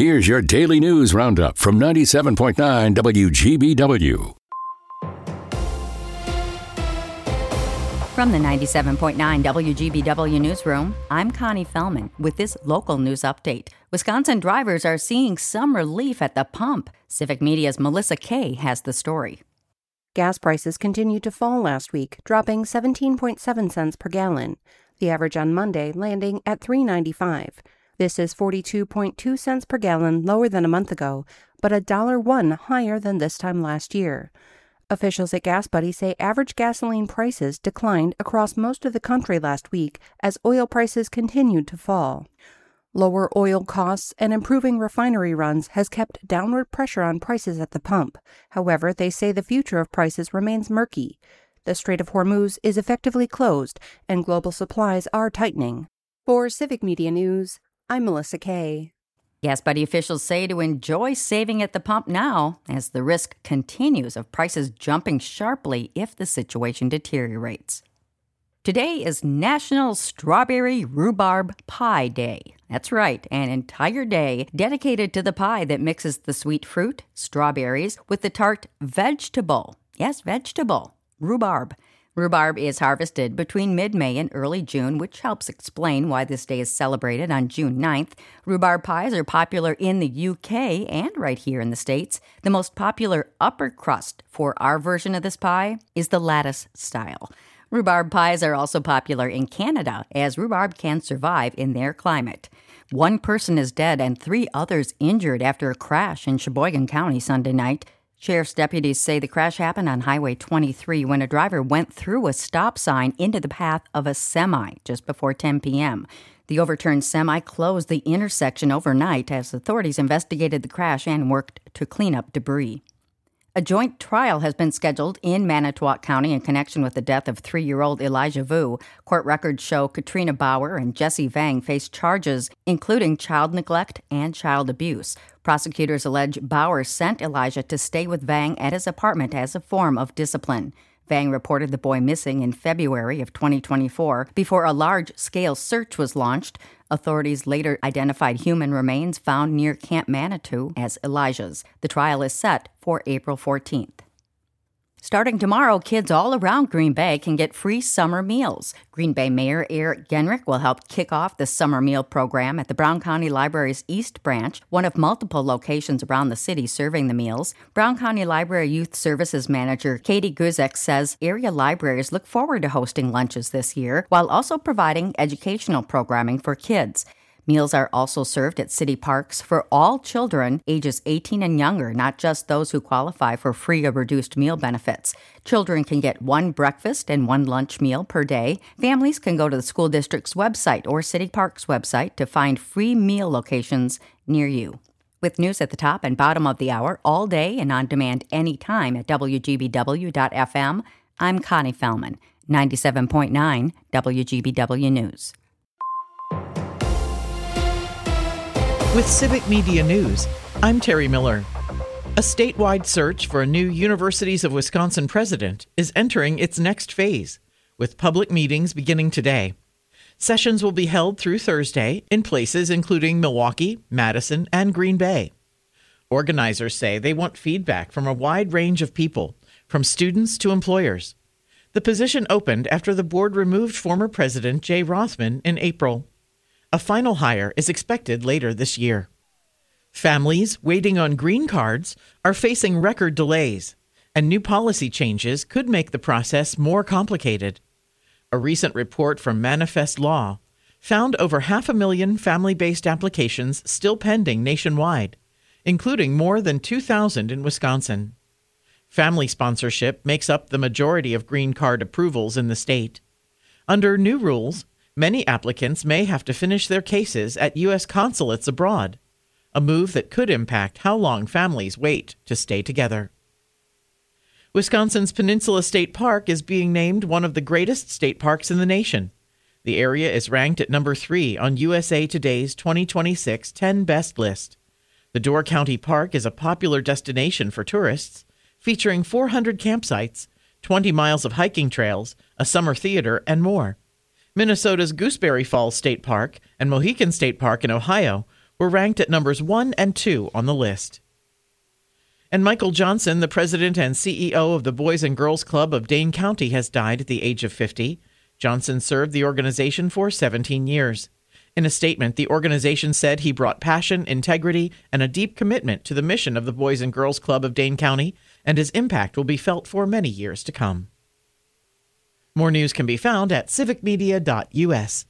Here's your daily news roundup from 97.9 WGBW. From the 97.9 WGBW newsroom, I'm Connie Fellman with this local news update. Wisconsin drivers are seeing some relief at the pump. Civic Media's Melissa Kay has the story. Gas prices continued to fall last week, dropping 17.7 cents per gallon. The average on Monday landing at $3.95. This is 42.2 cents per gallon lower than a month ago, but $1.01 higher than this time last year. Officials at Gas Buddy say average gasoline prices declined across most of the country last week as oil prices continued to fall. Lower oil costs and improving refinery runs has kept downward pressure on prices at the pump. However, they say the future of prices remains murky. The Strait of Hormuz is effectively closed, and global supplies are tightening. For Civic Media News, I'm Melissa Kay. Gas Buddy officials say to enjoy saving at the pump now, as the risk continues of prices jumping sharply if the situation deteriorates. Today is National Strawberry Rhubarb Pie Day. That's right, an entire day dedicated to the pie that mixes the sweet fruit, strawberries, with the tart vegetable. Yes, vegetable, rhubarb. Rhubarb is harvested between mid-May and early June, which helps explain why this day is celebrated on June 9th. Rhubarb pies are popular in the UK and right here in the States. The most popular upper crust for our version of this pie is the lattice style. Rhubarb pies are also popular in Canada, as rhubarb can survive in their climate. One person is dead and 3 others injured after a crash in Sheboygan County Sunday night. Sheriff's deputies say the crash happened on Highway 23 when a driver went through a stop sign into the path of a semi just before 10 p.m. The overturned semi closed the intersection overnight as authorities investigated the crash and worked to clean up debris. A joint trial has been scheduled in Manitowoc County in connection with the death of 3-year-old Elijah Vu. Court records show Katrina Bauer and Jesse Vang face charges including child neglect and child abuse. Prosecutors allege Bauer sent Elijah to stay with Vang at his apartment as a form of discipline. Vang reported the boy missing in February of 2024 before a large-scale search was launched. Authorities later identified human remains found near Camp Manitou as Elijah's. The trial is set for April 14th. Starting tomorrow, kids all around Green Bay can get free summer meals. Green Bay Mayor Eric Genrich will help kick off the summer meal program at the Brown County Library's East Branch, one of multiple locations around the city serving the meals. Brown County Library Youth Services Manager Katie Guzek says area libraries look forward to hosting lunches this year, while also providing educational programming for kids. Meals are also served at city parks for all children ages 18 and younger, not just those who qualify for free or reduced meal benefits. Children can get 1 breakfast and 1 lunch meal per day. Families can go to the school district's website or city park's website to find free meal locations near you. With news at the top and bottom of the hour all day and on demand anytime at WGBW.FM, I'm Connie Fellman, 97.9 WGBW News. With Civic Media News, I'm Terry Miller. A statewide search for a new Universities of Wisconsin president is entering its next phase, with public meetings beginning today. Sessions will be held through Thursday in places including Milwaukee, Madison, and Green Bay. Organizers say they want feedback from a wide range of people, from students to employers. The position opened after the board removed former President Jay Rothman in April. A final hire is expected later this year. Families waiting on green cards are facing record delays, and new policy changes could make the process more complicated. A recent report from Manifest Law found over 500,000 family-based applications still pending nationwide, including more than 2,000 in Wisconsin. Family sponsorship makes up the majority of green card approvals in the state. Under new rules, many applicants may have to finish their cases at U.S. consulates abroad, a move that could impact how long families wait to stay together. Wisconsin's Peninsula State Park is being named one of the greatest state parks in the nation. The area is ranked at number 3 on USA Today's 2026 10 Best list. The Door County Park is a popular destination for tourists, featuring 400 campsites, 20 miles of hiking trails, a summer theater, and more. Minnesota's Gooseberry Falls State Park and Mohican State Park in Ohio were ranked at numbers 1 and 2 on the list. And Michael Johnson, the president and CEO of the Boys and Girls Club of Dane County, has died at the age of 50. Johnson served the organization for 17 years. In a statement, the organization said he brought passion, integrity, and a deep commitment to the mission of the Boys and Girls Club of Dane County, and his impact will be felt for many years to come. More news can be found at civicmedia.us.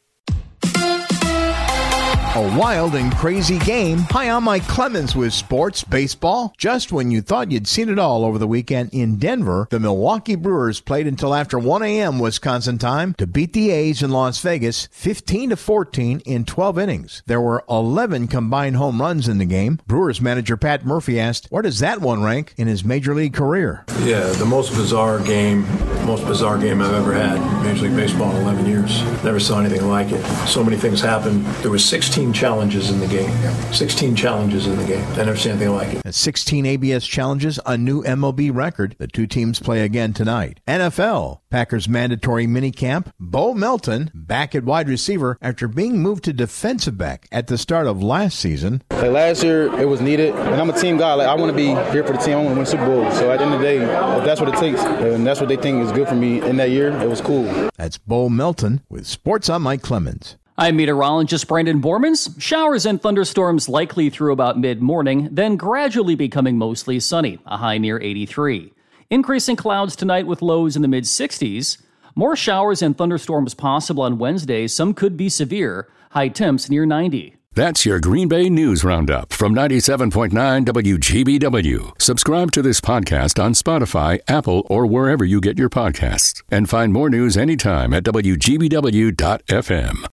A wild and crazy game. Hi, I'm Mike Clemens with Sports Baseball. Just when you thought you'd seen it all over the weekend in Denver, the Milwaukee Brewers played until after 1 a.m. Wisconsin time to beat the A's in Las Vegas 15-14 in 12 innings. There were 11 combined home runs in the game. Brewers manager Pat Murphy asked, where does that one rank in his Major League career? Yeah, the most bizarre game I've ever had. Major League Baseball in 11 years. Never saw anything like it. So many things happened. There were 16 challenges in the game. 16 challenges in the game. I never seen anything like it. 16 ABS challenges, a new MLB record. The two teams play again tonight. NFL. Packers mandatory minicamp. Bo Melton back at wide receiver after being moved to defensive back at the start of last season. Last year, it was needed. And I'm a team guy. I want to be here for the team. I want to win Super Bowl. So at the end of the day, if that's what it takes, and that's what they think is good for me in that year, it was cool. That's Bo Melton with Sports. I'm Mike Clemens. I'm meteorologist Brandon Bormans. Showers and thunderstorms likely through about mid-morning, then gradually becoming mostly sunny, a high near 83. Increasing clouds tonight with lows in the mid-60s. More showers and thunderstorms possible on Wednesday. Some could be severe. High temps near 90. That's your Green Bay News Roundup from 97.9 WGBW. Subscribe to this podcast on Spotify, Apple, or wherever you get your podcasts. And find more news anytime at WGBW.FM.